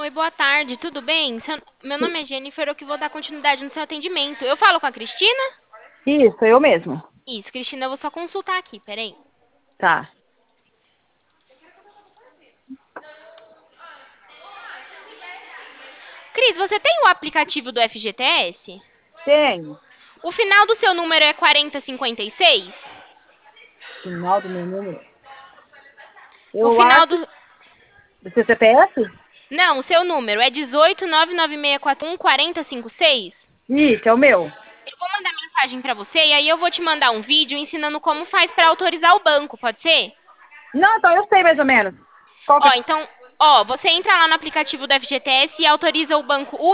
Oi, boa tarde, tudo bem? Meu nome é Jennifer, eu que vou dar continuidade no seu atendimento. Eu falo com a Cristina? Isso, eu mesmo. Isso, Cristina, eu vou só consultar aqui, peraí. Tá. Cris, você tem o aplicativo do FGTS? Tenho. O final do seu número é 4056? Final do meu número. O Eu final acho. do... Do seu CPF? Não, o seu número é 18996414056? Isso, é o meu. Eu vou mandar mensagem pra você e aí eu vou te mandar um vídeo ensinando como faz pra autorizar o banco, pode ser? Não, então eu sei mais ou menos. Qual que Ó, é? então, ó, você entra lá no aplicativo do FGTS e autoriza o banco